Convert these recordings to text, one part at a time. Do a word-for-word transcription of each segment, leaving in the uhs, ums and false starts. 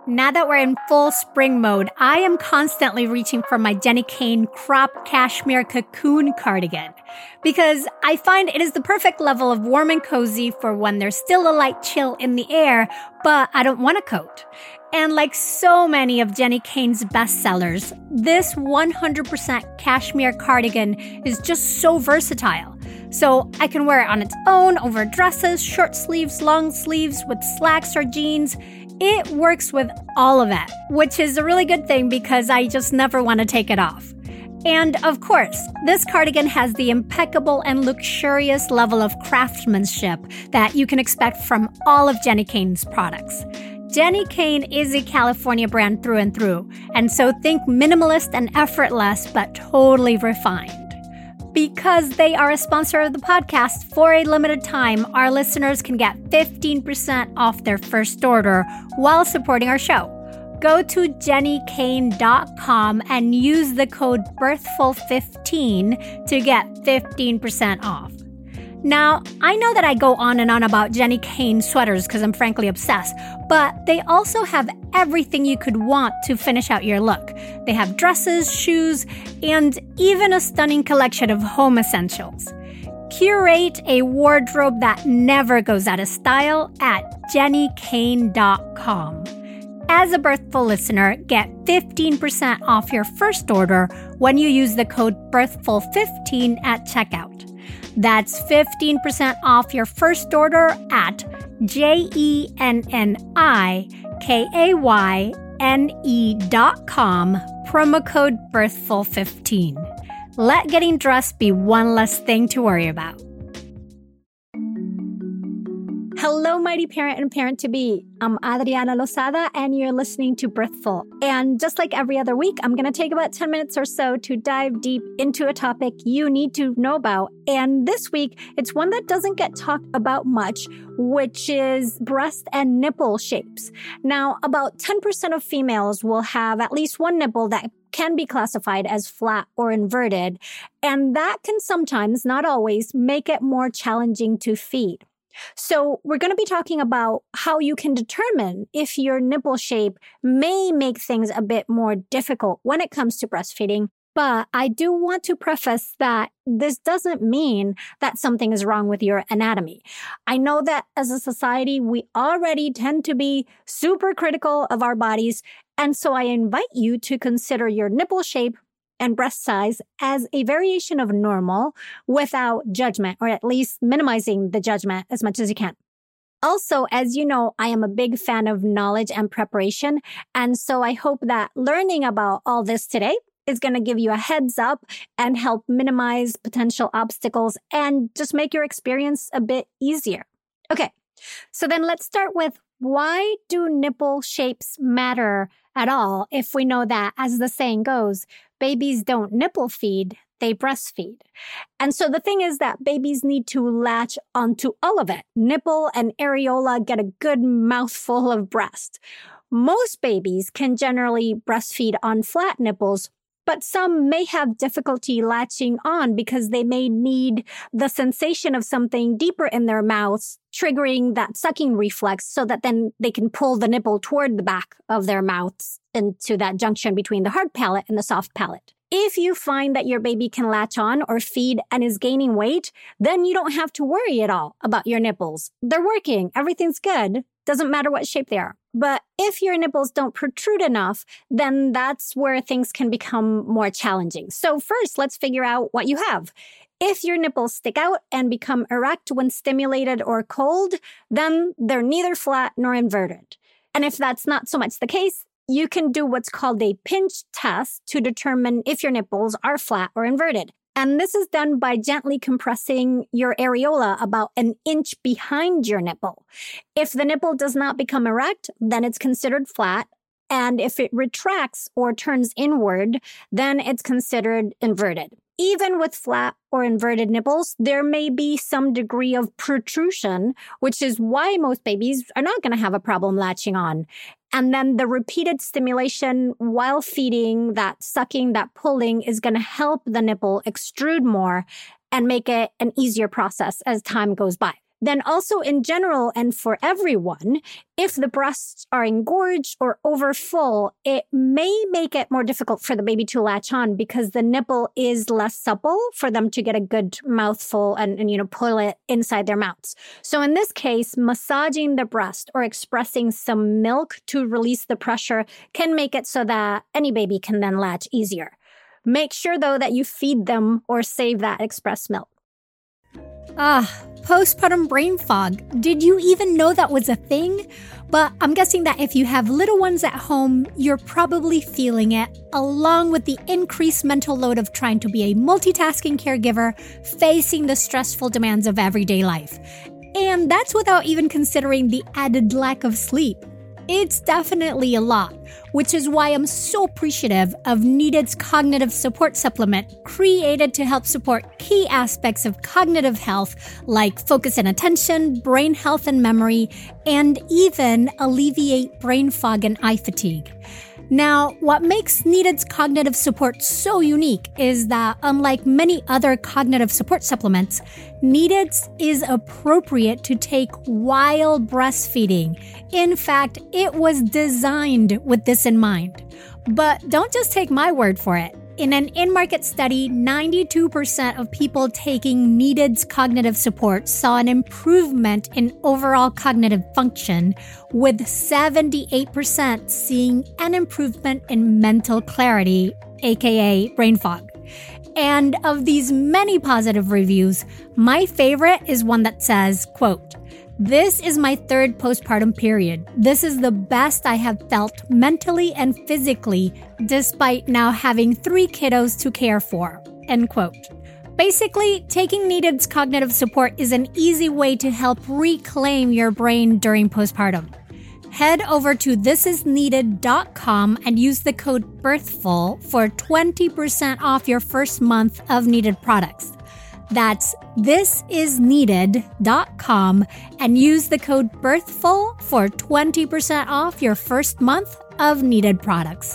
Now that we're in full spring mode, I am constantly reaching for my Jenni Kayne crop cashmere cocoon cardigan because I find it is the perfect level of warm and cozy for when there's still a light chill in the air, but I don't want a coat. And like so many of Jenni Kayne's bestsellers, this one hundred percent cashmere cardigan is just so versatile. So I can wear it on its own, over dresses, short sleeves, long sleeves, with slacks or jeans. It works with all of it, which is a really good thing because I just never want to take it off. And of course, this cardigan has the impeccable and luxurious level of craftsmanship that you can expect from all of Jenni Kayne's products. Jenni Kayne is a California brand through and through, and so think minimalist and effortless, but totally refined. Because they are a sponsor of the podcast, for a limited time, our listeners can get fifteen percent off their first order while supporting our show. Go to jenni kayne dot com and use the code birthful fifteen to get fifteen percent off. Now, I know that I go on and on about Jenni Kayne sweaters because I'm frankly obsessed, but they also have everything you could want to finish out your look. They have dresses, shoes, and even a stunning collection of home essentials. Curate a wardrobe that never goes out of style at jenni kayne dot com. As a Birthful listener, get fifteen percent off your first order when you use the code birthful fifteen at checkout. That's fifteen percent off your first order at J-E-N-N-I-K-A-Y-N-E dot com, promo code birthful fifteen. Let getting dressed be one less thing to worry about. Hello, mighty parent and parent-to-be. I'm Adriana Lozada, and you're listening to Birthful. And just like every other week, I'm going to take about ten minutes or so to dive deep into a topic you need to know about. And this week, it's one that doesn't get talked about much, which is breast and nipple shapes. Now, about ten percent of females will have at least one nipple that can be classified as flat or inverted. And that can sometimes, not always, make it more challenging to feed. So we're going to be talking about how you can determine if your nipple shape may make things a bit more difficult when it comes to breastfeeding. But I do want to preface that this doesn't mean that something is wrong with your anatomy. I know that as a society, we already tend to be super critical of our bodies. And so I invite you to consider your nipple shape and breast size as a variation of normal without judgment, or at least minimizing the judgment as much as you can. Also, as you know, I am a big fan of knowledge and preparation. And so I hope that learning about all this today is going to give you a heads up and help minimize potential obstacles and just make your experience a bit easier. Okay, so then let's start with, why do nipple shapes matter at all if we know that, as the saying goes, babies don't nipple feed, they breastfeed? And so the thing is that babies need to latch onto all of it. Nipple and areola get a good mouthful of breast. Most babies can generally breastfeed on flat nipples, but some may have difficulty latching on because they may need the sensation of something deeper in their mouths, triggering that sucking reflex so that then they can pull the nipple toward the back of their mouths into that junction between the hard palate and the soft palate. If you find that your baby can latch on or feed and is gaining weight, then you don't have to worry at all about your nipples. They're working. Everything's good. Doesn't matter what shape they are. But if your nipples don't protrude enough, then that's where things can become more challenging. So first, let's figure out what you have. If your nipples stick out and become erect when stimulated or cold, then they're neither flat nor inverted. And if that's not so much the case, you can do what's called a pinch test to determine if your nipples are flat or inverted. And this is done by gently compressing your areola about an inch behind your nipple. If the nipple does not become erect, then it's considered flat. And if it retracts or turns inward, then it's considered inverted. Even with flat or inverted nipples, there may be some degree of protrusion, which is why most babies are not going to have a problem latching on. And then the repeated stimulation while feeding, that sucking, that pulling, is going to help the nipple extrude more and make it an easier process as time goes by. Then also in general and for everyone, if the breasts are engorged or overfull, it may make it more difficult for the baby to latch on because the nipple is less supple for them to get a good mouthful and, and you know, pull it inside their mouths. So in this case, massaging the breast or expressing some milk to release the pressure can make it so that any baby can then latch easier. Make sure, though, that you feed them or save that express milk. Ah, postpartum brain fog. Did you even know that was a thing? But I'm guessing that if you have little ones at home, you're probably feeling it, along with the increased mental load of trying to be a multitasking caregiver, facing the stressful demands of everyday life. And that's without even considering the added lack of sleep. It's definitely a lot, which is why I'm so appreciative of Needed's cognitive support supplement, created to help support key aspects of cognitive health like focus and attention, brain health and memory, and even alleviate brain fog and eye fatigue. Now, what makes Needed's cognitive support so unique is that, unlike many other cognitive support supplements, Needed's is appropriate to take while breastfeeding. In fact, it was designed with this in mind. But don't just take my word for it. In an in-market study, ninety-two percent of people taking Needed's cognitive support saw an improvement in overall cognitive function, with seventy-eight percent seeing an improvement in mental clarity, aka brain fog. And of these many positive reviews, my favorite is one that says, quote, "This is my third postpartum period. This is the best I have felt mentally and physically, despite now having three kiddos to care for." End quote. Basically, taking Needed's cognitive support is an easy way to help reclaim your brain during postpartum. Head over to this is needed dot com and use the code BIRTHFUL for twenty percent off your first month of Needed products. That's this is needed dot com and use the code BIRTHFUL for twenty percent off your first month of Needed products.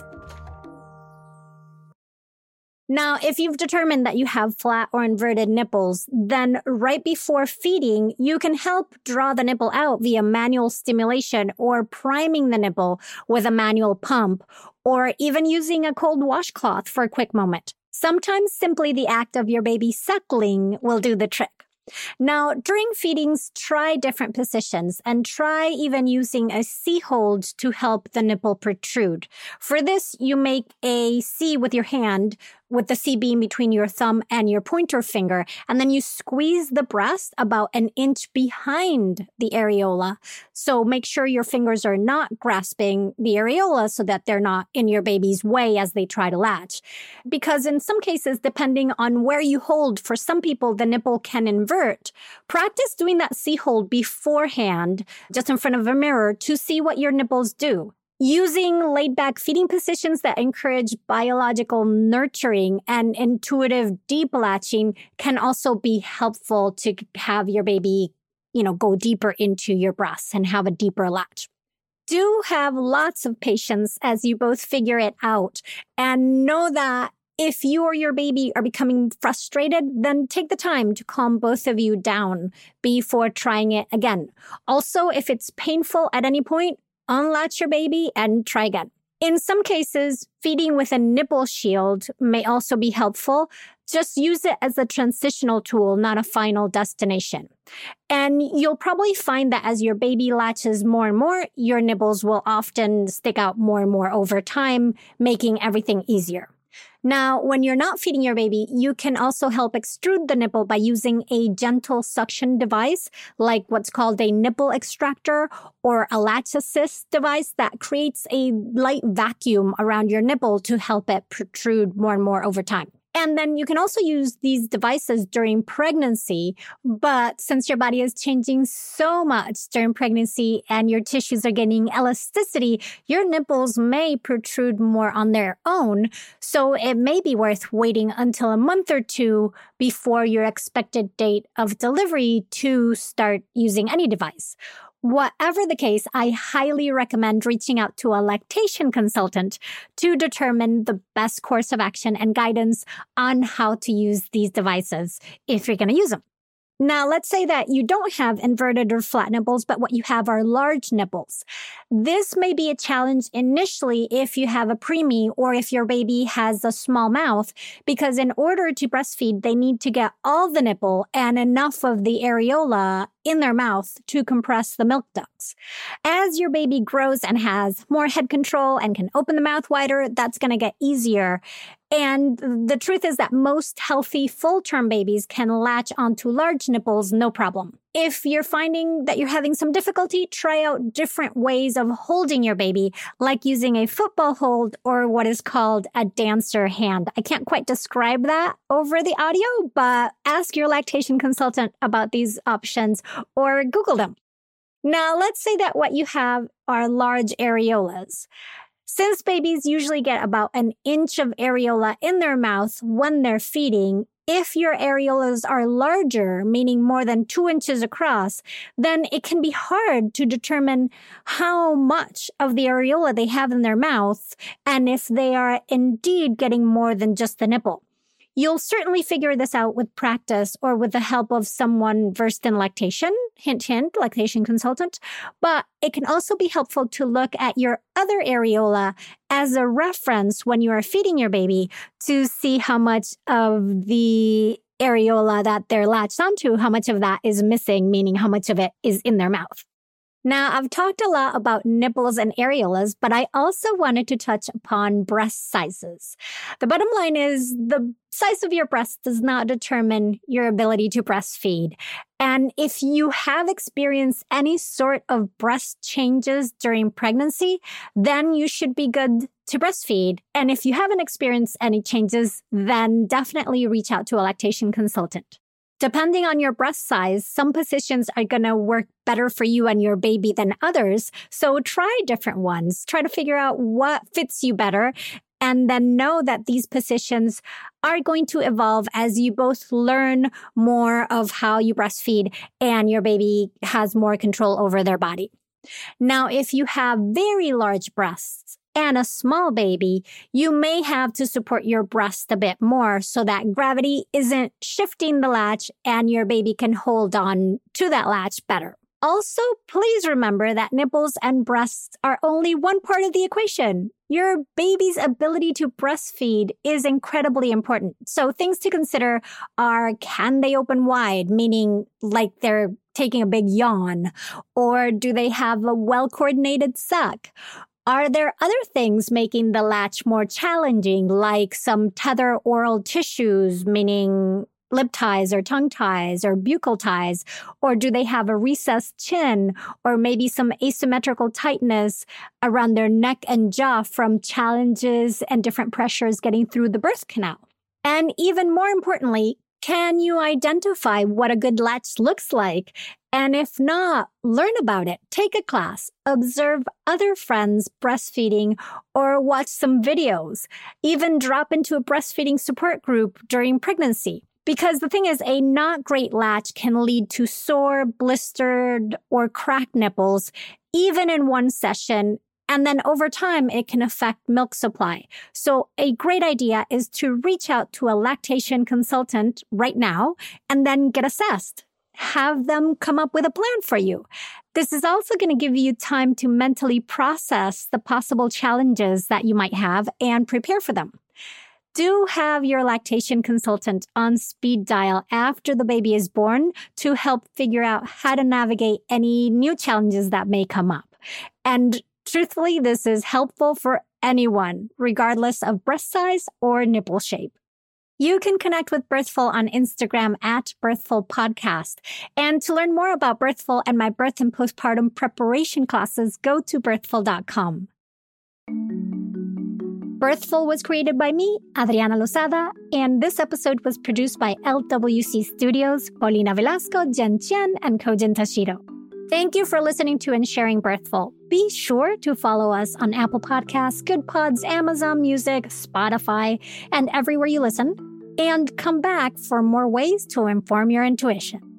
Now, if you've determined that you have flat or inverted nipples, then right before feeding, you can help draw the nipple out via manual stimulation or priming the nipple with a manual pump, or even using a cold washcloth for a quick moment. Sometimes simply the act of your baby suckling will do the trick. Now, during feedings, try different positions and try even using a C hold to help the nipple protrude. For this, you make a C with your hand, with the C being between your thumb and your pointer finger, and then you squeeze the breast about an inch behind the areola. So make sure your fingers are not grasping the areola so that they're not in your baby's way as they try to latch. Because in some cases, depending on where you hold, for some people, the nipple can invert. Practice doing that C hold beforehand, just in front of a mirror, to see what your nipples do. Using laid-back feeding positions that encourage biological nurturing and intuitive deep latching can also be helpful to have your baby, you know, go deeper into your breasts and have a deeper latch. Do have lots of patience as you both figure it out, and know that if you or your baby are becoming frustrated, then take the time to calm both of you down before trying it again. Also, if it's painful at any point, unlatch your baby and try again. In some cases, feeding with a nipple shield may also be helpful. Just use it as a transitional tool, not a final destination. And you'll probably find that as your baby latches more and more, your nipples will often stick out more and more over time, making everything easier. Now, when you're not feeding your baby, you can also help extrude the nipple by using a gentle suction device, like what's called a nipple extractor or a latch assist device that creates a light vacuum around your nipple to help it protrude more and more over time. And then you can also use these devices during pregnancy, but since your body is changing so much during pregnancy and your tissues are gaining elasticity, your nipples may protrude more on their own. So it may be worth waiting until a month or two before your expected date of delivery to start using any device. Whatever the case, I highly recommend reaching out to a lactation consultant to determine the best course of action and guidance on how to use these devices if you're going to use them. Now, let's say that you don't have inverted or flat nipples, but what you have are large nipples. This may be a challenge initially if you have a preemie or if your baby has a small mouth, because in order to breastfeed, they need to get all the nipple and enough of the areola in their mouth to compress the milk ducts. As your baby grows and has more head control and can open the mouth wider, that's going to get easier. And the truth is that most healthy full-term babies can latch onto large nipples, no problem. If you're finding that you're having some difficulty, try out different ways of holding your baby, like using a football hold or what is called a dancer hand. I can't quite describe that over the audio, but ask your lactation consultant about these options or Google them. Now, let's say that what you have are large areolas. Since babies usually get about an inch of areola in their mouth when they're feeding, if your areolas are larger, meaning more than two inches across, then it can be hard to determine how much of the areola they have in their mouth and if they are indeed getting more than just the nipple. You'll certainly figure this out with practice or with the help of someone versed in lactation, hint, hint, lactation consultant, but it can also be helpful to look at your other areola as a reference when you are feeding your baby to see how much of the areola that they're latched onto, how much of that is missing, meaning how much of it is in their mouth. Now, I've talked a lot about nipples and areolas, but I also wanted to touch upon breast sizes. The bottom line is the size of your breast does not determine your ability to breastfeed. And if you have experienced any sort of breast changes during pregnancy, then you should be good to breastfeed. And if you haven't experienced any changes, then definitely reach out to a lactation consultant. Depending on your breast size, some positions are going to work better for you and your baby than others. So try different ones. Try to figure out what fits you better. And then know that these positions are going to evolve as you both learn more of how you breastfeed and your baby has more control over their body. Now, if you have very large breasts and a small baby, you may have to support your breast a bit more so that gravity isn't shifting the latch and your baby can hold on to that latch better. Also, please remember that nipples and breasts are only one part of the equation. Your baby's ability to breastfeed is incredibly important. So things to consider are, can they open wide, meaning like they're taking a big yawn? Or do they have a well-coordinated suck? Are there other things making the latch more challenging, like some tether oral tissues, meaning lip ties or tongue ties or buccal ties? Or do they have a recessed chin or maybe some asymmetrical tightness around their neck and jaw from challenges and different pressures getting through the birth canal? And even more importantly, can you identify what a good latch looks like? And if not, learn about it. Take a class, observe other friends breastfeeding, or watch some videos. Even drop into a breastfeeding support group during pregnancy. Because the thing is, a not great latch can lead to sore, blistered, or cracked nipples, even in one session. And then over time, it can affect milk supply. So a great idea is to reach out to a lactation consultant right now and then get assessed. Have them come up with a plan for you. This is also going to give you time to mentally process the possible challenges that you might have and prepare for them. Do have your lactation consultant on speed dial after the baby is born to help figure out how to navigate any new challenges that may come up. And truthfully, this is helpful for anyone, regardless of breast size or nipple shape. You can connect with Birthful on Instagram at Birthful Podcast. And to learn more about Birthful and my birth and postpartum preparation classes, go to birthful dot com. Birthful was created by me, Adriana Lozada, and this episode was produced by L W C Studios, Paulina Velasco, Jen Chen, and Kojin Tashiro. Thank you for listening to and sharing Birthful. Be sure to follow us on Apple Podcasts, Good Pods, Amazon Music, Spotify, and everywhere you listen. And come back for more ways to inform your intuition.